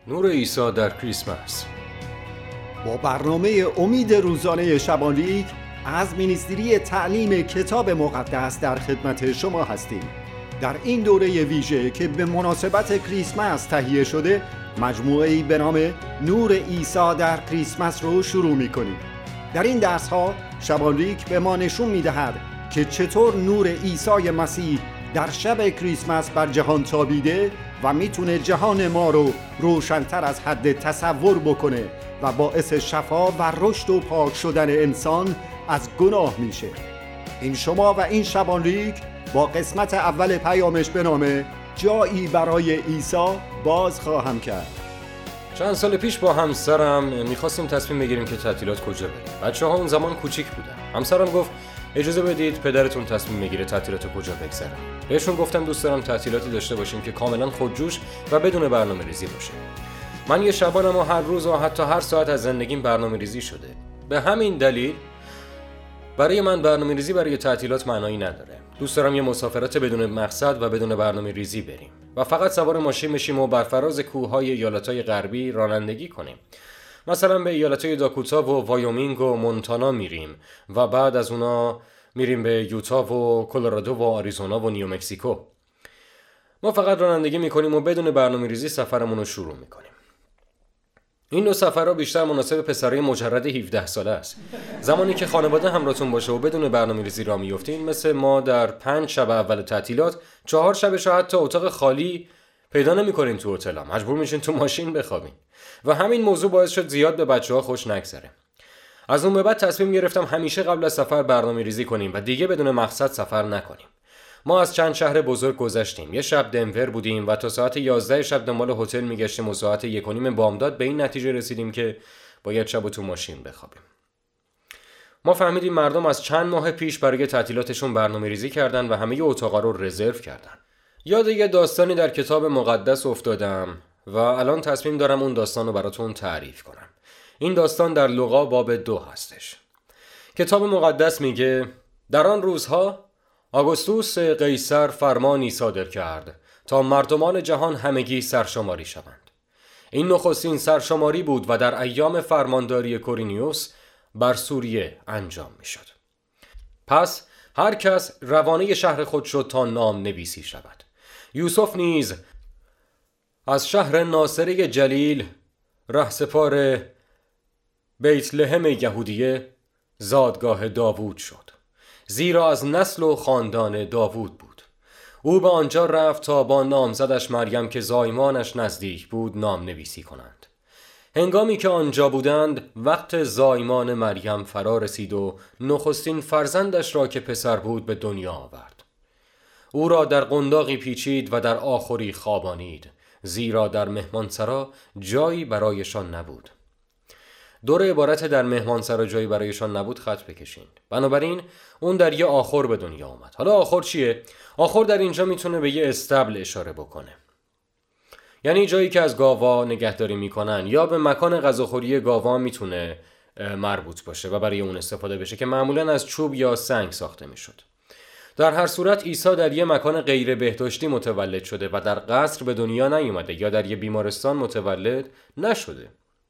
نور عیسی در کریسمس. با برنامه امید روزانه شبانلیگ از مینیستری تعلیم کتاب مقدس در خدمت شما هستیم. در این دوره ویژه که به مناسبت کریسمس تهیه شده، مجموعه‌ای به نام نور عیسی در کریسمس رو شروع می‌کنیم. در این درس‌ها شبانلیگ به ما نشون می‌دهد که چطور نور عیسی مسیح در شب کریسمس بر جهان تابیده و میتونه جهان ما رو روشن‌تر از حد تصور بکنه و باعث شفا و رشد و پاک شدن انسان از گناه میشه. این شما و این شبانلیگ با قسمت اول پیامش به نام جایی برای عیسی باز خواهم کرد. چند سال پیش با همسرم میخواستیم تصمیم بگیریم که تعطیلات کجا بریم. بچه‌ها اون زمان کوچیک بودن. همسرم گفت اجازه بدید پدرتون تصمیم بگیره تعطیلات کجا بگذره. بهشون گفتم دوست دارم تعطیلاتی داشته باشیم که کاملا خودجوش و بدون برنامه‌ریزی باشه. من یه شبانم و هر روز و حتی هر ساعت از زندگیم برنامه‌ریزی شده. به همین دلیل برای من برنامه‌ریزی برای تعطیلات معنایی نداره. دوست دارم یه مسافرت بدون مقصد و بدون برنامه‌ریزی بریم و فقط سوار ماشین بشیم و بر فراز کوههای ایالت‌های غربی رانندگی کنیم. مثلا به ایالت‌های داکوتا و وایومینگ و مونتانا میریم و بعد از اونا میریم به یوتا و کلرادو و آریزونا و نیومکسیکو. ما فقط رانندگی میکنیم و بدون برنامه‌ریزی سفرمون رو شروع میکنیم. این نوع سفرها بیشتر مناسب پسرای مجرد 17 ساله است. زمانی که خانواده همراهتون باشه و بدون برنامه‌ریزی راه میافتین، مثل ما در 5 شب اول تعطیلات 4 شبش حتی اتاق خالی پیدا نمی‌کنین تو هتل‌ها، مجبور میشین تو ماشین بخوابین. و همین موضوع باعث شد زیاد به بچه‌ها خوش نگذره. از اون به بعد تصمیم گرفتم همیشه قبل از سفر برنامه‌ریزی کنیم و دیگه بدون مقصد سفر نکنیم. ما از چند شهر بزرگ گذشتیم. یه شب دنور بودیم و تا ساعت 11 شب دنبال هتل میگشتیم و ساعت 1:30 بامداد به این نتیجه رسیدیم که باید شب تو ماشین بخوابیم. ما فهمیدیم مردم از چند ماه پیش برای تعطیلاتشون برنامه‌ریزی کردن و همه اتاقا رو رزرو کردن. یاد یه داستانی در کتاب مقدس افتادم و الان تصمیم دارم اون داستان رو براتون تعریف کنم. این داستان در لوقا باب 2 هستش. کتاب مقدس میگه در آن روزها آگوستوس قیصر فرمانی صادر کرد تا مردمان جهان همگی سرشماری شوند. این نخستین سرشماری بود و در ایام فرمانداری کورینیوس بر سوریه انجام می شد. پس هر کس روانه شهر خود شد تا نام نویسی شود. یوسف نیز از شهر ناصره جلیل رهسپار بیت لحم یهودیه زادگاه داوود شد، زیرا از نسل و خاندان داوود بود. او به آنجا رفت تا با نامزدش مریم که زایمانش نزدیک بود نام نویسی کنند. هنگامی که آنجا بودند وقت زایمان مریم فرا رسید و نخستین فرزندش را که پسر بود به دنیا آورد. او را در قنداقی پیچید و در آخری خوابانید، زیرا در مهمانسرا جایی برایشان نبود. دور عبارت در مهمانسرا جایی برایشان نبود خط بکشین. بنابراین اون در یه آخر به دنیا آمد. حالا آخر چیه؟ آخر در اینجا میتونه به یه استبل اشاره بکنه. یعنی جایی که از گاوا نگهداری میکنن، یا به مکان غذاخوری گاوا میتونه مربوط باشه و برای اون استفاده بشه که معمولا از چوب یا سنگ ساخته میشد. در هر صورت عیسی در یه مکان غیر بهداشتی متولد شده و در قصر به دنیا نیومده یا در یه بیمارستان متولد نشده.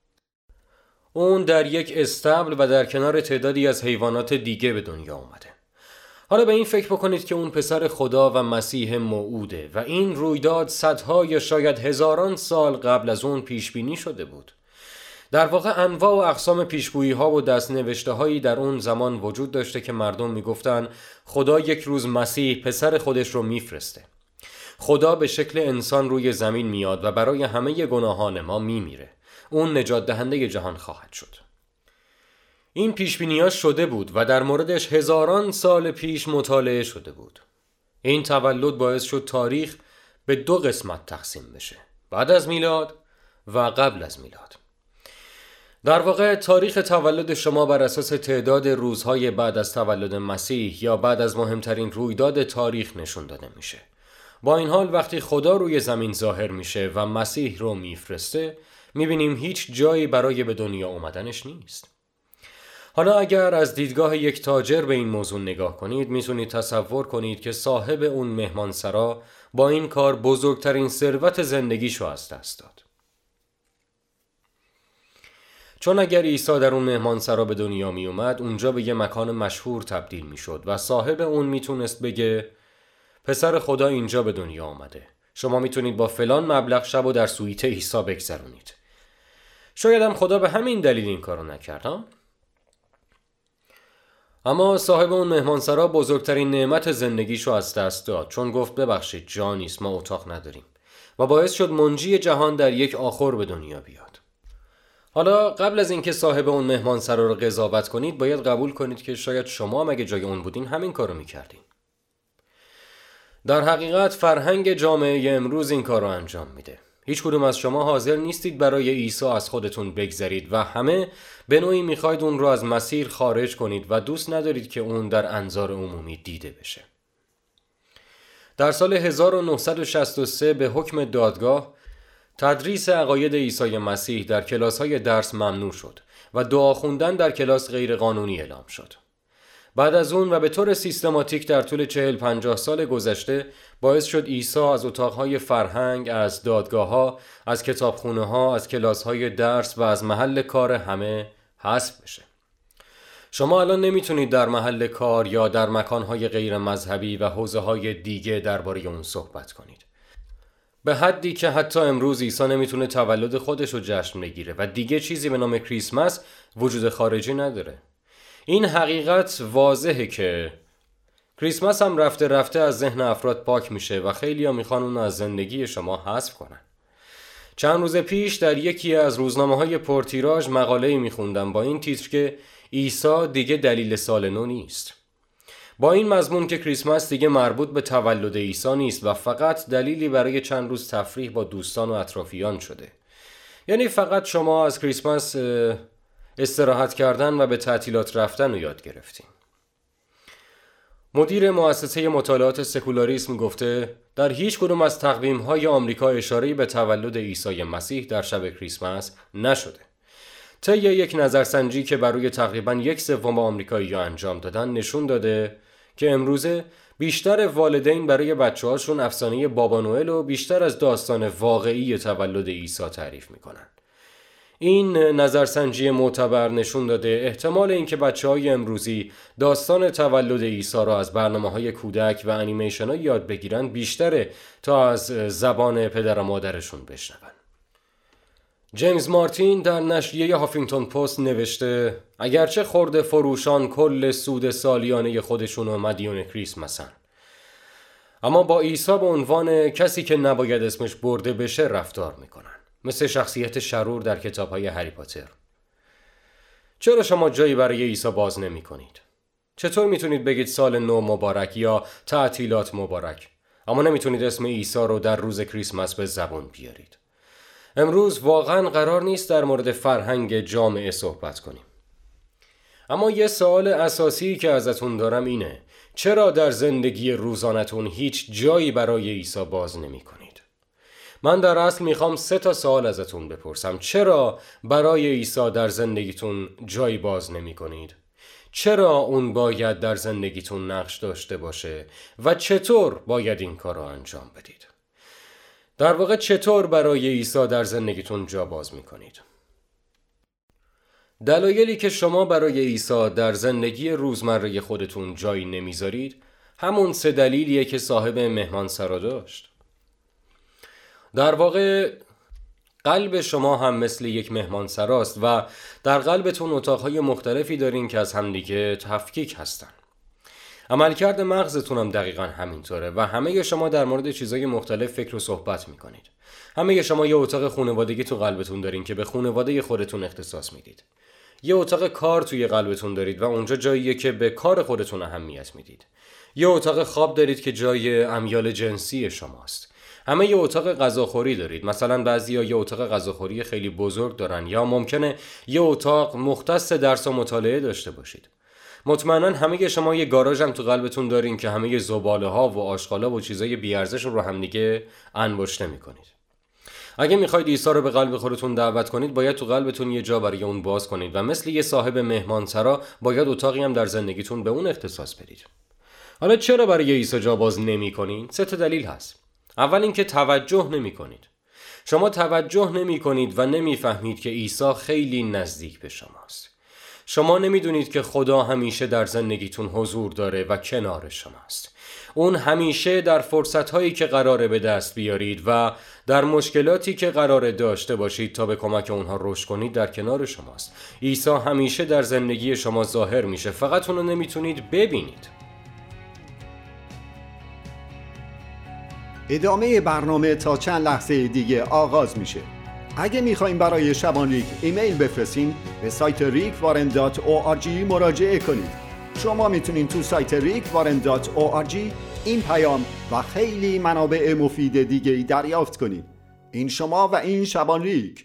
اون در یک استبل و در کنار تعدادی از حیوانات دیگه به دنیا اومده. حالا به این فکر بکنید که اون پسر خدا و مسیح موعوده و این رویداد صدها یا شاید هزاران سال قبل از اون پیش بینی شده بود. در واقع انواع و اقسام پیشگویی ها و دست‌نوشته هایی در اون زمان وجود داشته که مردم میگفتن خدا یک روز مسیح پسر خودش رو میفرسته. خدا به شکل انسان روی زمین میاد و برای همه گناهان ما میمیره. اون نجات دهنده جهان خواهد شد. این پیشبینی‌ها شده بود و در موردش هزاران سال پیش مطالعه شده بود. این تولد باعث شد تاریخ به 2 قسمت تقسیم بشه، بعد از میلاد و قبل از میلاد. در واقع تاریخ تولد شما بر اساس تعداد روزهای بعد از تولد مسیح یا بعد از مهمترین رویداد تاریخ نشون داده میشه. با این حال وقتی خدا روی زمین ظاهر میشه و مسیح رو میفرسته، میبینیم هیچ جایی برای به دنیا اومدنش نیست. حالا اگر از دیدگاه یک تاجر به این موضوع نگاه کنید، میتونید تصور کنید که صاحب اون مهمانسرا با این کار بزرگترین ثروت زندگیشو از دست داد. چون اگر عیسی در اون مهمانسرا به دنیا می اومد، اونجا به یه مکان مشهور تبدیل می شد و صاحب اون میتونست بگه پسر خدا اینجا به دنیا آمده. شما میتونید با فلان مبلغ شب و در سویت عیسی بگذرونید. شاید هم خدا به همین دلیل این کارو نکرد ها؟ اما صاحب اون مهمانسرا بزرگترین نعمت زندگیشو از دست داد، چون گفت ببخشید جا نیست، ما اتاق نداریم، و باعث شد منجی جهان در یک آخر به دنیا بیاد. حالا قبل از اینکه صاحب اون مهمانسرا رو قضاوت کنید، باید قبول کنید که شاید شما هم اگه جای اون بودین همین کارو میکردین. در حقیقت فرهنگ جامعه امروز این کار رو انجام میده. هیچ کدوم از شما حاضر نیستید برای عیسی از خودتون بگذرید و همه به نوعی میخواید اون رو از مسیر خارج کنید و دوست ندارید که اون در انظار عمومی دیده بشه. در سال 1963 به حکم دادگاه تدریس عقاید عیسی مسیح در کلاس‌های درس ممنوع شد و دعا خوندن در کلاس غیر قانونی اعلام شد. بعد از اون و به طور سیستماتیک در طول 40-50 سال گذشته باعث شد عیسی از اتاقهای فرهنگ، از دادگاه‌ها، از کتابخونه‌ها، از کلاس‌های درس و از محل کار همه حذف بشه. شما الان نمیتونید در محل کار یا در مکان‌های غیر مذهبی و حوزه‌های دیگه درباره اون صحبت کنید. به حدی که حتی امروز عیسی نمیتونه تولد خودش رو جشن بگیره و دیگه چیزی به نام کریسمس وجود خارجی نداره. این حقیقت واضحه که کریسمس هم رفته رفته از ذهن افراد پاک میشه و خیلی ها میخوان اون از زندگی شما حذف کنن. چند روز پیش در یکی از روزنامه‌های پرتیراژ مقاله‌ای میخوندم با این تیتر که عیسی دیگه دلیل سال نو نیست. با این مضمون که کریسمس دیگه مربوط به تولد عیسی نیست و فقط دلیلی برای چند روز تفریح با دوستان و اطرافیان شده. یعنی فقط شما از کریسمس استراحت کردن و به تعطیلات رفتن رو یاد گرفتیم. مدیر مؤسسه مطالعات سکولاریسم گفته در هیچ کدوم از تقویم‌های آمریکا اشاره‌ای به تولد عیسی مسیح در شب کریسمس نشده. طی یک نظرسنجی که برای تقریباً 1/3 آمریکایی‌ها انجام دادن نشون داده که امروزه بیشتر والدین برای بچه‌هاشون افسانه بابا نوئل و بیشتر از داستان واقعی تولد عیسی تعریف می‌کنن. این نظرسنجی معتبر نشون داده احتمال اینکه بچه‌های امروزی داستان تولد عیسی را از برنامه‌های کودک و انیمیشن‌ها یاد بگیرن بیشتره تا از زبان پدر و مادرشون بشنون. جیمز مارتین در نشریه هافینگتون پست نوشته اگرچه خرده فروشان کل سود سالیانه خودشون و مدیون کریسمسن، اما با عیسی به عنوان کسی که نباید اسمش برده بشه رفتار میکنن، مثل شخصیت شرور در کتاب‌های هری پاتر. چرا شما جایی برای عیسی باز نمی کنید؟ چطور میتونید بگید سال نو مبارک یا تعطیلات مبارک، اما نمیتونید اسم عیسی رو در روز کریسمس به زبون بیارید؟ امروز واقعا قرار نیست در مورد فرهنگ جامعه صحبت کنیم. اما یه سوال اساسی که ازتون دارم اینه: چرا در زندگی روزانتون هیچ جایی برای عیسی باز نمی کنید؟ من در اصل میخوام 3 سوال ازتون بپرسم. چرا برای عیسی در زندگیتون جایی باز نمی کنید؟ چرا اون باید در زندگیتون نقش داشته باشه؟ و چطور باید این کار رو انجام بدید؟ در واقع چطور برای عیسی در زندگیتون جا باز می کنید؟ دلایلی که شما برای عیسی در زندگی روزمره خودتون جایی نمیذارید همون 3 دلیلیه که صاحب مهمانسرا داشت. در واقع قلب شما هم مثل یک مهمانسراست و در قلبتون اتاقهای مختلفی دارین که از همدیگه تفکیک هستن. عملکرد مغزتون هم دقیقاً همینطوره و همه شما در مورد چیزای مختلف فکر و صحبت میکنید. همه شما یه اتاق خانوادگی تو قلبتون دارین که به خانواده خودتون اختصاص میدید. یه اتاق کار توی قلبتون دارید و اونجا جاییه که به کار خودتون اهمیت میدید. یه اتاق خواب دارید که جای امیال جنسی شماست. همه یه اتاق غذاخوری دارید. مثلا بعضیا یه اتاق غذاخوری خیلی بزرگ دارن یا ممکنه یه اتاق مختص درس و مطالعه داشته باشید. مطمئنا همه شما یه گاراژ هم تو قلبتون دارین که همه زباله ها و آشغالا و چیزای بی ارزش رو هم دیگه انباشته میکنید. اگه میخواید عیسی رو به قلب خودتون دعوت کنید باید تو قلبتون یه جا برای اون باز کنید و مثل یه صاحب مهمانسرا باید اتاقی هم در زندگیتون به اون اختصاص بدید. حالا چرا برای عیسی جا باز نمی‌کنید؟ 3 دلیل هست. اول اینکه توجه نمی‌کنید. شما توجه نمی کنید و نمی فهمید که عیسی خیلی نزدیک به شماست. شما نمی دونید که خدا همیشه در زندگیتون حضور داره و کنار شماست. اون همیشه در فرصتهایی که قراره به دست بیارید و در مشکلاتی که قراره داشته باشید تا به کمک اونها رشد کنید در کنار شماست. عیسی همیشه در زندگی شما ظاهر میشه، فقط اونو نمیتونید ببینید. ادامه برنامه تا چند لحظه دیگه آغاز میشه. اگه میخوایم برای شبان ریک ایمیل بفرستین، به سایت rickwarren.org مراجعه کنید. شما میتونین تو سایت rickwarren.org این پیام و خیلی منابع مفید دیگه دریافت کنید. این شما و این شبان ریک.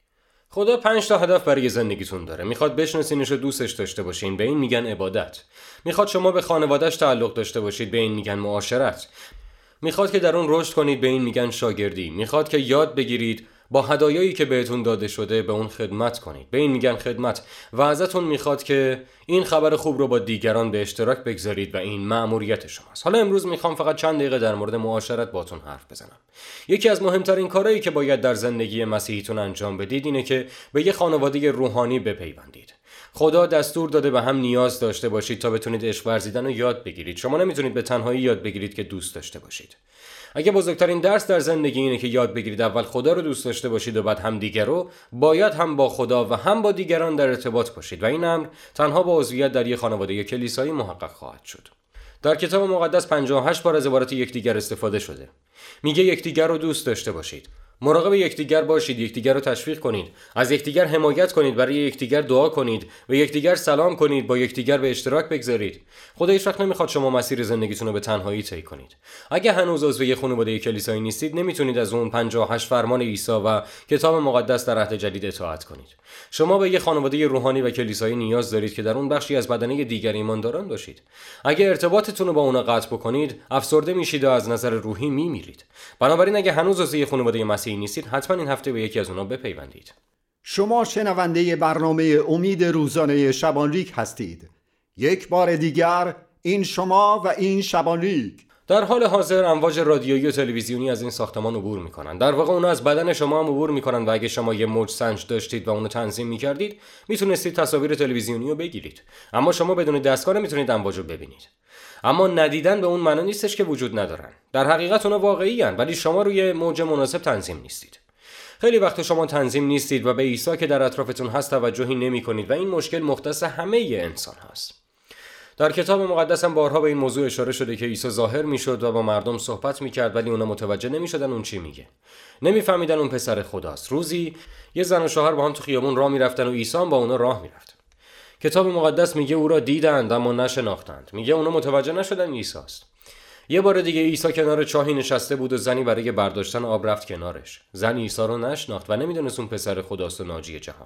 خدا 5 تا هدف برای زندگیتون داره. میخواد بشناسینش و دوستش داشته باشین، به این میگن عبادت. میخواد شما به خانواده‌اش تعلق داشته باشید، به این میگن معاشرت. میخواد که در اون رشد کنید، به این میگن شاگردی. میخواد که یاد بگیرید با هدایایی که بهتون داده شده به اون خدمت کنید، به این میگن خدمت. و ازتون میخواد که این خبر خوب رو با دیگران به اشتراک بگذارید و این مأموریت شماست. حالا امروز میخوام فقط چند دقیقه در مورد معاشرت باتون حرف بزنم. یکی از مهمترین کارهایی که باید در زندگی مسیحیتون انجام بدید اینه که به یه خانواده روحانی بپیوندید. خدا دستور داده به هم نیاز داشته باشید تا بتونید عشق ورزیدن رو یاد بگیرید. شما نمیتونید به تنهایی یاد بگیرید که دوست داشته باشید. اگه بزرگترین درس در زندگی اینه که یاد بگیرید اول خدا رو دوست داشته باشید و بعد هم دیگر رو، باید هم با خدا و هم با دیگران در ارتباط باشید و این امر تنها با عضویت در یک خانواده کلیسایی محقق خواهد شد. در کتاب مقدس 58 بار از عبارت یکدیگر استفاده شده. میگه یکدیگر رو دوست داشته باشید. مراقب یکدیگر باشید، یکدیگر رو تشویق کنید، از یکدیگر حمایت کنید، برای یکدیگر دعا کنید، به یکدیگر سلام کنید، با یکدیگر به اشتراک بگذارید. خدا هیچ وقت نمیخواد شما مسیر زندگیتون رو به تنهایی طی کنید. اگه هنوز عضو یک خانواده کلیسایی نیستید، نمیتونید از اون 58 فرمان عیسی و کتاب مقدس در عهد جدید اطاعت کنید. شما به یک خانواده روحانی و کلیسایی نیاز دارید که در اون بخشی از بدنه دیگر ایمانداران باشید. اگه ارتباطتون رو با اونها قطع بکنید، افسرده میشید و از نظر روحی میمیرید. بنابراین اگه هنوز عضو یک خانواده مسیحی نیستید، حتما این هفته به یکی از اونها بپیوندید. شما شنونده برنامه امید روزانه شبان ریک هستید. یک بار دیگر این شما و این شبان ریک. در حال حاضر امواج رادیویی و تلویزیونی از این ساختمان عبور میکنن. در واقع اونها از بدن شما هم عبور میکنن و اگه شما یه موج سنج داشتید و اونو تنظیم میکردید، میتونستید تصاویر تلویزیونی رو بگیرید. اما شما بدون دستگاه نمیتونید امواج رو ببینید. اما ندیدن به اون معنی نیستش که وجود ندارن. در حقیقت اونها واقعی ان، ولی شما روی موج مناسب تنظیم نیستید. خیلی وقت شما تنظیم نیستید و به عیسی که در اطرافتون هست توجهی نمی‌کنید و این مشکل مختص همه انسان هست. در کتاب مقدس هم بارها به این موضوع اشاره شده که عیسی ظاهر میشد و با مردم صحبت میکرد، ولی اونا متوجه نمیشدن اون چی میگه. نمیفهمیدن اون پسر خداست. روزی یه زن و شوهر با هم تو خیابون راه میرفتن و عیسی هم با اونا راه میرفت. کتاب مقدس میگه او را دیدند اما نشناختند. میگه اونا متوجه نشدن عیسی است. یه بار دیگه عیسی کنار چاهی نشسته بود و زنی برای برداشتن آب رفت کنارش. زن عیسی رو نشناخت و نمیدونست اون پسر خداست و ناجی جهان.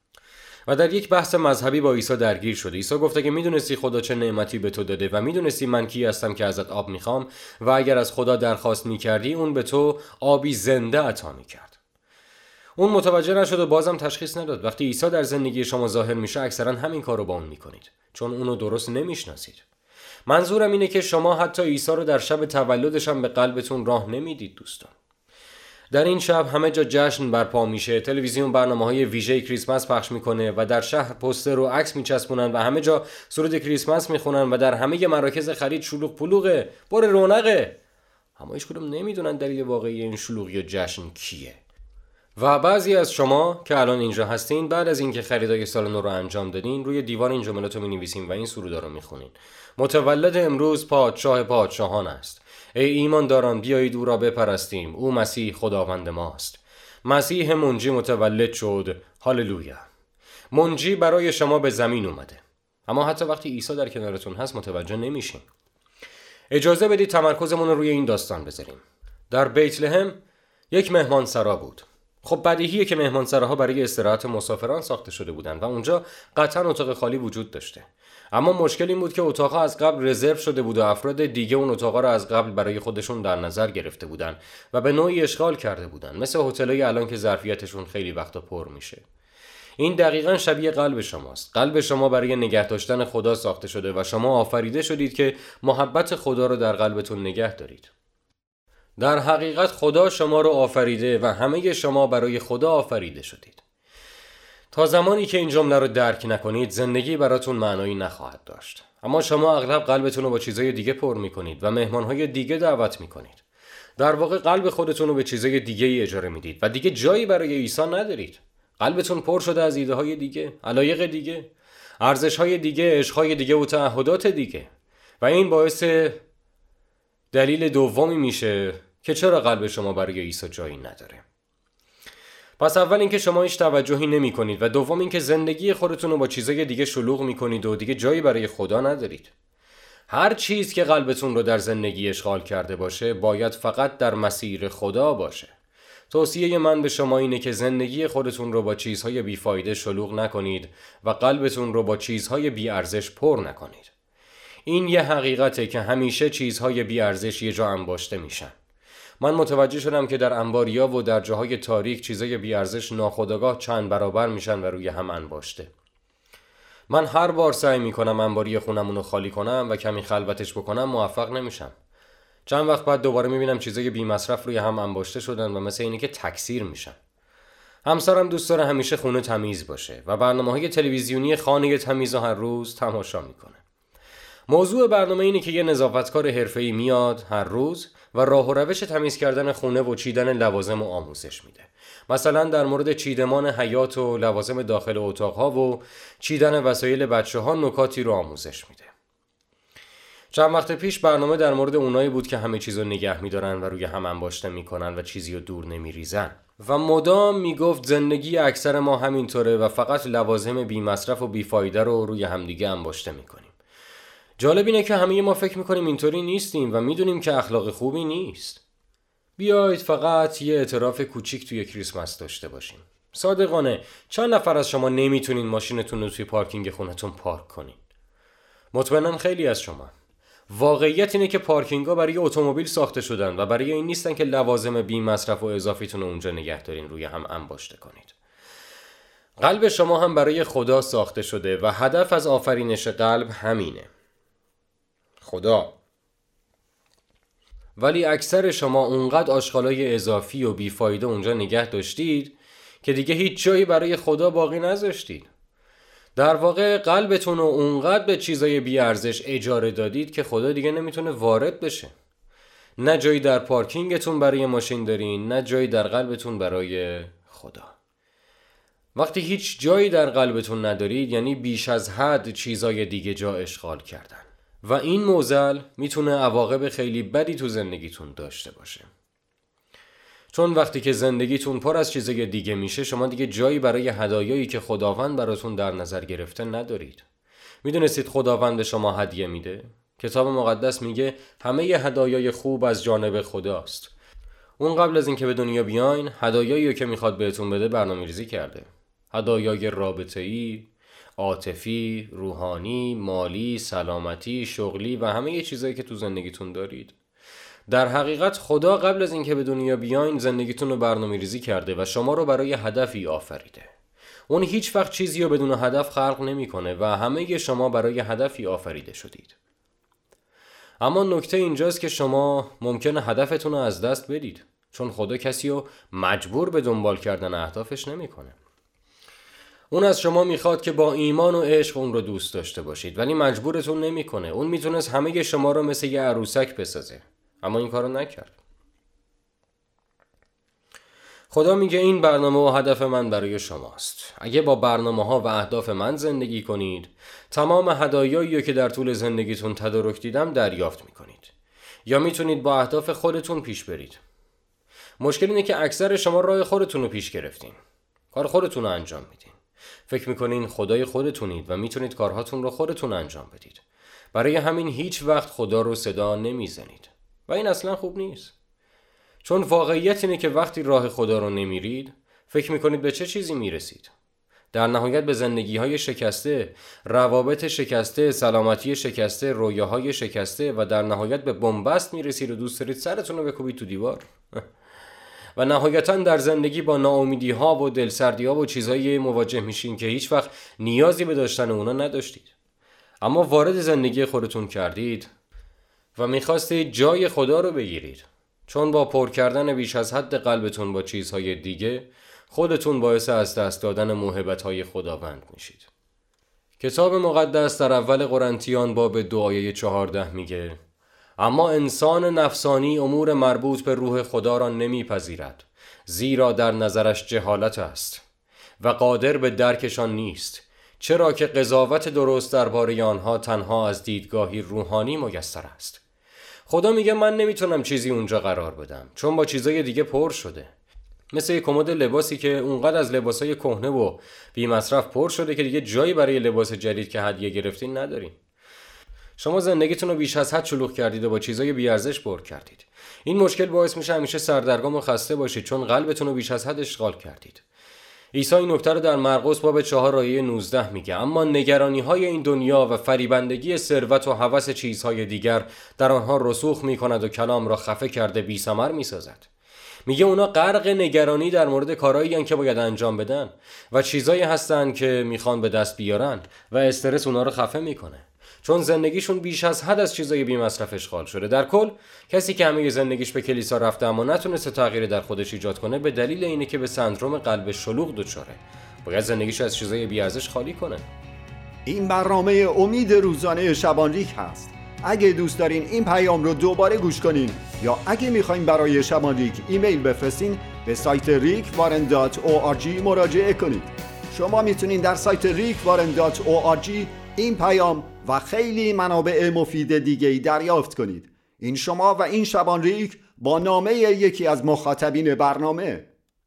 و در یک بحث مذهبی با عیسی درگیر شد. عیسی گفت اگه میدونستی خدا چه نعمتی به تو داده و میدونستی من کی هستم که ازت آب میخوام و اگر از خدا درخواست میکردی اون به تو آبی زنده عطا میکرد. اون متوجه نشد و بازم تشخیص نداد. وقتی عیسی در زندگی شما ظاهر میشه اکثرا همین کارو با اون میکنید، چون اونو درست نمیشناسید. منظورم اینه که شما حتی عیسی رو در شب تولدش هم به قلبتون راه نمیدید دوستان. در این شب همه جا جشن برپا میشه، تلویزیون برنامه‌های ویژه کریسمس پخش میکنه و در شهر پوستر و عکس میچسبونن و همه جا سرود کریسمس میخونن و در همه مراکز خرید شلوغ پلوغه، پر رونقه. اما هیچ کدوم نمیدونن دلیل واقعی این شلوغی و جشن کیه. و بعضی از شما که الان اینجا هستین، بعد از اینکه خریدای سال نو رو انجام دادین، روی دیوار این جملات رو می‌نویسین و این سرودا رو میخونین. متولد امروز پادشاه پادشاهان است. ای ایمانداران بیایید او را بپرستیم. او مسیح خداوند ماست. مسیح منجی متولد شد. هاللویا. منجی برای شما به زمین اومده. اما حتی وقتی عیسی در کنارتون هست متوجه نمیشین. اجازه بدید تمرکزمون رو روی این داستان بذاریم. در بیت لحم یک مهمانسرا بود. خب بدیهیه که مهمانسراها برای استراحت مسافران ساخته شده بودن و اونجا قطعا اتاق خالی وجود داشته. اما مشکل این بود که اتاقها از قبل رزرو شده بود و افراد دیگه اون اتاقها رو از قبل برای خودشون در نظر گرفته بودن و به نوعی اشغال کرده بودن، مثل هتل‌های الان که ظرفیتشون خیلی وقتا پر میشه. این دقیقاً شبیه قلب شماست. قلب شما برای نگه داشتن خدا ساخته شده و شما آفریده شدید که محبت خدا رو در قلبتون نگه دارید. در حقیقت خدا شما رو آفریده و همه شما برای خدا آفریده شدید. تا زمانی که این جمله رو درک نکنید زندگی براتون معنایی نخواهد داشت. اما شما اغلب قلبتون رو با چیزای دیگه پر میکنید و مهمانهای دیگه دعوت میکنید. در واقع قلب خودتون رو به چیزای دیگه ای اجاره میدید و دیگه جایی برای عیسی ندارید. قلبتون پر شده از ایده های دیگه، علایق دیگه، ارزش های دیگه، عشق دیگه و تعهدات دیگه. و این باعث دلیل دومی میشه که چرا قلب شما برای عیسی جایی نداره. پس اول اینکه شما هیچ توجهی نمی کنید و دوم اینکه زندگی خودتون رو با چیزای دیگه شلوغ میکنید و دیگه جایی برای خدا ندارید. هر چیز که قلبتون رو در زندگی اشغال کرده باشه باید فقط در مسیر خدا باشه. توصیه من به شما اینه که زندگی خودتون رو با چیزهای بیفایده شلوغ نکنید و قلبتون رو با چیزهای بیارزش پر نکنید. این یه حقیقته که همیشه چیزهای بیارزش یه جا انباشته میشن. من متوجه شدم که در انباریا و در جاهای تاریک چیزای بیارزش ناخودآگاه چند برابر میشن و روی هم انباشته. من هر بار سعی میکنم انباری خونمون رو خالی کنم و کمی خلوتش بکنم موفق نمیشم. چند وقت بعد دوباره میبینم چیزای بی مصرف روی هم انباشته شدن و مثل اینه که تکثیر میشن. همسرم دوست داره همیشه خونه تمیز باشه و برنامه‌های تلویزیونی خانه تمیز رو هر روز تماشا میکنه. موضوع برنامه اینه که یه نظافتکار حرفه‌ای میاد هر روز و راه و روش تمیز کردن خونه و چیدن لوازم و آموزش میده. مثلا در مورد چیدمان حیاط و لوازم داخل اتاقها و چیدن وسایل بچه‌ها نکاتی رو آموزش میده. چند وقت پیش برنامه در مورد اونایی بود که همه چیزو نگه میدارن و روی هم انباشته میکنن و چیزی رو دور نمیریزن و مدام میگفت زندگی اکثر ما همینطوره و فقط لوازم بی مصرف و بی فایده رو روی همدیگه انباشته میکنیم. جالب اینه که همه ما فکر میکنیم اینطوری نیستیم و میدونیم که اخلاق خوبی نیست. بیایید فقط یه اعتراف کوچیک توی کریسمس داشته باشیم. صادقانه چند نفر از شما نمیتونین ماشینتون رو توی پارکینگ خونتون پارک کنین؟ مطمئنم خیلی از شما. واقعیت اینه که پارکینگ‌ها برای اتومبیل ساخته شدن و برای این نیستن که لوازم بی مصرف و اضافیتون رو اونجا نگه دارین روی هم انباشته کنید. قلب شما هم برای خدا ساخته شده و هدف از آفرینش قلب همینه. خدا. ولی اکثر شما اونقدر آشغالای اضافی و بیفایده اونجا نگه داشتید که دیگه هیچ جایی برای خدا باقی نذاشتید. در واقع قلبتون رو اونقدر به چیزای بیارزش اجاره دادید که خدا دیگه نمیتونه وارد بشه. نه جایی در پارکینگتون برای ماشین دارین، نه جایی در قلبتون برای خدا. وقتی هیچ جایی در قلبتون ندارید یعنی بیش از حد چیزای دیگه جا اشغال کردن. و این معضل میتونه عواقب خیلی بدی تو زندگیتون داشته باشه. چون وقتی که زندگیتون پر از چیزای دیگه میشه شما دیگه جایی برای هدایایی که خداوند براتون در نظر گرفته ندارید. میدونستید خداوند به شما هدیه میده؟ کتاب مقدس میگه همه هدایای خوب از جانب خداست. اون قبل از اینکه به دنیا بیاین هدایایی که میخواد بهتون بده برنامه‌ریزی کرده. هدایای رابطه‌ای، عاطفی، روحانی، مالی، سلامتی، شغلی و همه چیزایی که تو زندگیتون دارید. در حقیقت خدا قبل از اینکه به دنیا بیاین زندگیتون رو برنامه‌ریزی کرده و شما رو برای هدفی آفریده. اون هیچ وقت چیزی رو بدون هدف خلق نمی‌کنه و همه شما برای هدفی آفریده شدید. اما نکته اینجاست که شما ممکنه هدفتون رو از دست بدید، چون خدا کسی رو مجبور به دنبال کردن اهدافش نمی‌کنه. اون از شما میخواد که با ایمان و عشق اون رو دوست داشته باشید، ولی مجبورتون نمیکنه. اون میتونست همه شما رو مثل یه عروسک بسازه، اما این کارو نکرد. خدا میگه این برنامه و هدف من برای شماست. اگه با برنامه ها و اهداف من زندگی کنید، تمام هدایایی که در طول زندگیتون تدارک دیدم دریافت میکنید. یا میتونید با اهداف خودتون پیش برید. مشکل اینه که اکثر شما راه خودتون رو پیش گرفتین. کار خودتون رو انجام میدین. فکر میکنین خدای خودتونید و میتونید کارهاتون رو خودتون انجام بدید. برای همین هیچ وقت خدا رو صدا نمیزنید. و این اصلا خوب نیست. چون واقعیت اینه که وقتی راه خدا رو نمیرید، فکر میکنید به چه چیزی میرسید. در نهایت به زندگی‌های شکسته، روابط شکسته، سلامتی شکسته، رویاهای شکسته و در نهایت به بنبست میرسید و دوست دارید سرتون رو بکوبید تو دیوار. و نهایتاً در زندگی با ناامیدی‌ها و دلسردی‌ها و چیزایی مواجه میشین که هیچ وقت نیازی به داشتن اونا نداشتید. اما وارد زندگی خودتون کردید و میخواستید جای خدا رو بگیرید. چون با پر کردن بیش از حد قلبتون با چیزهای دیگه خودتون باعث از دست دادن موهبت‌های خداوند میشید. کتاب مقدس در اول قرنتیان باب 2 آیه 14 میگه اما انسان نفسانی امور مربوط به روح خدا را نمیپذیرد، زیرا در نظرش جهالت است و قادر به درکشان نیست، چرا که قضاوت درست درباره آنها تنها از دیدگاهی روحانی میسر است. خدا میگه من نمیتونم چیزی اونجا قرار بدم چون با چیزای دیگه پر شده. مثل یک کمد لباسی که اونقدر از لباسای کهنه و بی مصرف پر شده که دیگه جایی برای لباس جدید که هدیه گرفتین ندارین. شما زندگیتون رو بیش از حد شلوغ کردید و با چیزای بی ارزش پر کردید. این مشکل باعث میشه همیشه سردرگم و خسته باشید چون قلبتون رو بیش از حد اشغال کردید. عیسی این نکته رو در مرقس باب 4 آیه 19 میگه اما نگرانی‌های این دنیا و فریبندگی ثروت و هوس چیزهای دیگر در آنها رسوخ میکند و کلام را خفه کرده بی ثمر میسازد. میگه اونا غرق نگرانی در مورد کارهایی هستن که باید انجام بدن و چیزایی هستن که میخوان به دست بیارن و استرس اونا رو خفه میکنه چون زندگیشون بیش از حد از چیزای بی مصرف اشغال شده. در کل کسی که همه زندگیش به کلیسا رفته اما نتونسته تغییر در خودش ایجاد کنه به دلیل اینه که به سندروم قلب شلوغ دچاره. باید زندگیش از چیزای بی ارزش خالی کنه. این برنامه امید روزانه شبانریک هست. اگه دوست دارین این پیام رو دوباره گوش کنین یا اگه میخواین برای شبانریک ایمیل بفرستین به سایت rickwarren.org مراجعه کنید. شما میتونین در سایت rickwarren.org این پیام و خیلی منابع مفید دیگه‌ای دریافت کنید. این شما و این شبانریک با نامه یکی از مخاطبین برنامه.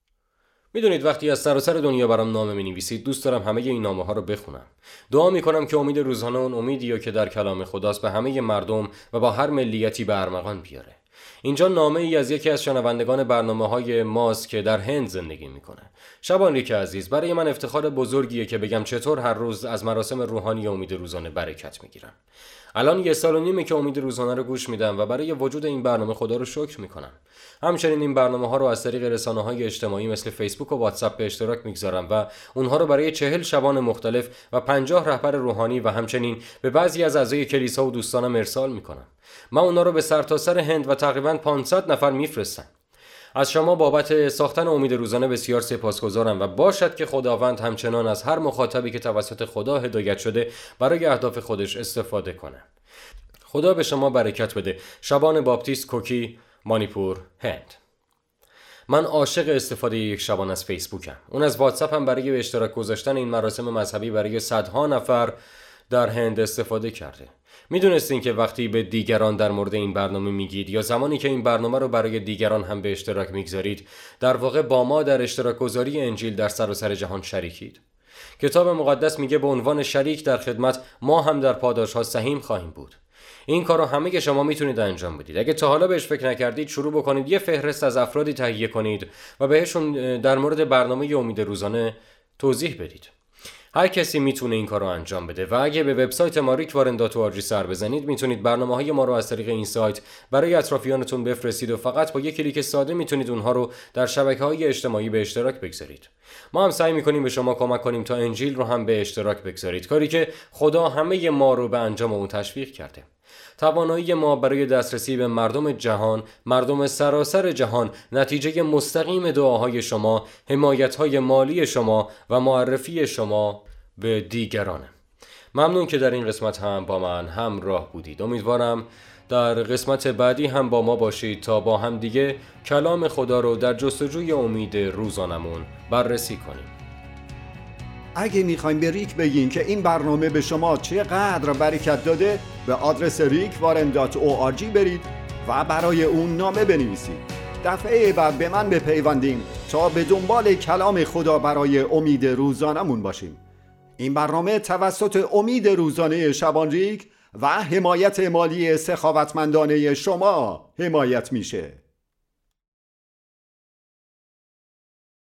میدونید وقتی از سراسر دنیا برام نامه می‌نویسید دوست دارم همه این نامه‌ها رو بخونم. دعا می‌کنم که امید روزانه اون امیدیه که در کلام خداست به همه مردم و با هر ملیتی به ارمغان بیاره. اینجا نامه ای از یکی از شنوندگان برنامه‌های ماست که در هند زندگی میکنه. شبانریک عزیز، برای من افتخار بزرگیه که بگم چطور هر روز از مراسم روحانی امید روزانه برکت میگیرم. الان 1.5 سال که امید روزانه رو گوش میدم و برای وجود این برنامه خدا رو شکر میکنم. همچنین این برنامه‌ها رو از طریق رسانه‌های اجتماعی مثل فیسبوک و واتساپ به اشتراک میگذارم و اونها رو برای 40 شبان مختلف و 50 رهبر روحانی و همچنین به بعضی از اعضای کلیسا و دوستانم ارسال میکنم. من اونها رو به سرتاسر هند و تقریباً 500 نفر میفرستم. از شما بابت ساختن امید روزانه بسیار سپاسگزارم و باشد که خداوند همچنان از هر مخاطبی که توسط خدا هدایت شده برای اهداف خودش استفاده کنه. خدا به شما برکت بده. شبان باپتیست، کوکی، مانیپور، هند. من عاشق استفاده یک شبان از فیسبوکم. اون از واتساپ هم برای به اشتراک گذاشتن این مراسم مذهبی برای صدها نفر در هند استفاده کرده. میدونستین که وقتی به دیگران در مورد این برنامه میگید یا زمانی که این برنامه رو برای دیگران هم به اشتراک میگذارید در واقع با ما در اشتراک گذاری انجیل در سراسر جهان شریکید. کتاب مقدس میگه به عنوان شریک در خدمت ما هم در پاداش‌ها سهیم خواهیم بود. این کارو همه شما میتونید انجام بدید. اگه تا حالا بهش فکر نکردید شروع بکنید یه فهرست از افرادی تهیه کنید و بهشون در مورد برنامه امید روزانه توضیح بدید. هر کسی میتونه این کارو انجام بده و اگه به وبسایت ما rickwarren.org سر بزنید میتونید برنامه‌های ما رو از طریق این سایت برای اطرافیانتون بفرستید و فقط با یک کلیک ساده میتونید اونها رو در شبکه‌های اجتماعی به اشتراک بگذارید. ما هم سعی میکنیم به شما کمک کنیم تا انجیل رو هم به اشتراک بگذارید، کاری که خدا همه ما رو به انجام اون تشویق کرده. توانایی ما برای دسترسی به مردم جهان، مردم سراسر جهان، نتیجه مستقیم دعاهای شما، حمایت‌های مالی شما و معرفی شما به دیگرانه. ممنون که در این قسمت هم با من همراه بودید. امیدوارم در قسمت بعدی هم با ما باشید تا با هم دیگه کلام خدا رو در جستجوی امید روزانمون بررسی کنیم. اگه میخوایم به ریک بگین که این برنامه به شما چقدر برکت داده به آدرس rickwarren.org برید و برای اون نامه بنویسید. دفعه بعد به من بپیوندین تا به دنبال کلام خدا برای امید روزانمون باشیم. این برنامه توسط امید روزانه شبانریک و حمایت مالی سخاوتمندانه شما حمایت میشه.